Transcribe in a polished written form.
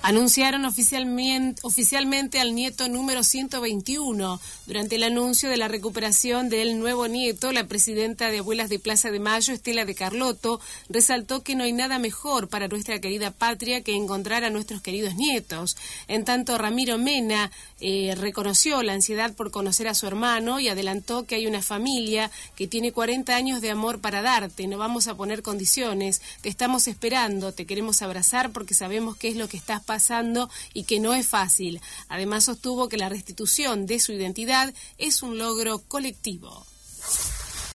Anunciaron oficialmente al nieto número 121. Durante el anuncio de la recuperación del nuevo nieto, la presidenta de Abuelas de Plaza de Mayo, Estela de Carlotto, resaltó que no hay nada mejor para nuestra querida patria que encontrar a nuestros queridos nietos. En tanto, Ramiro Mena reconoció la ansiedad por conocer a su hermano y adelantó que hay una familia que tiene 40 años de amor para darte. No vamos a poner condiciones, te estamos esperando, te queremos abrazar porque sabemos qué es lo que estás pasando y que no es fácil. Además sostuvo que la restitución de su identidad es un logro colectivo.